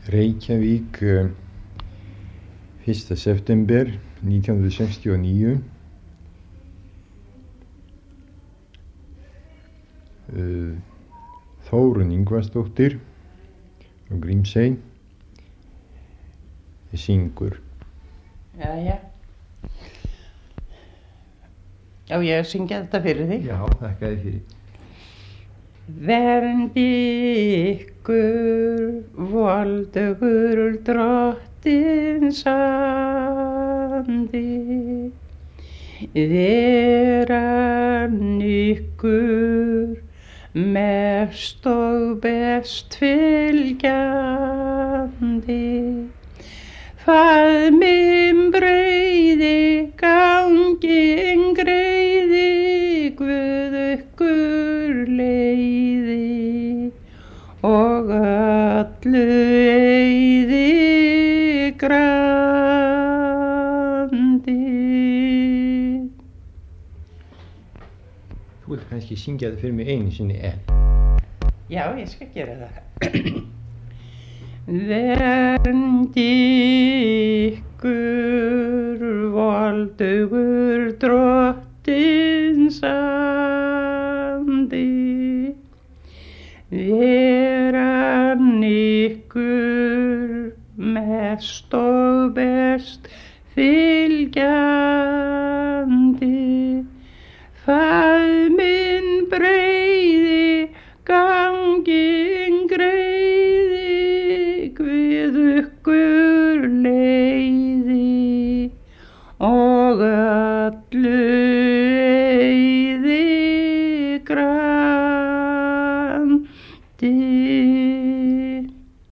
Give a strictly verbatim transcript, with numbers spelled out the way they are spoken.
Reykjavík, fyrsta september nítján hundruð sextíu og níu. Þórunn Ingvarsdóttir og Grímsey syngur. Jæja. Já, ég syngja þetta fyrir þig. Já, þakka þér fyrir. Verndi ykkur voldugur drottins andi, veran ykkur mest og best fylgjandi, faðminn breiði ganginn greiði, Guð ykkur leiði og öllu eyði grandi. Þú vilt kannski syngja þetta fyrir mig einu sinni enn. Já, ég skal gera það. Verndi ykkur voldugur drottins andi, veran ykkur mest og best fylgjandi,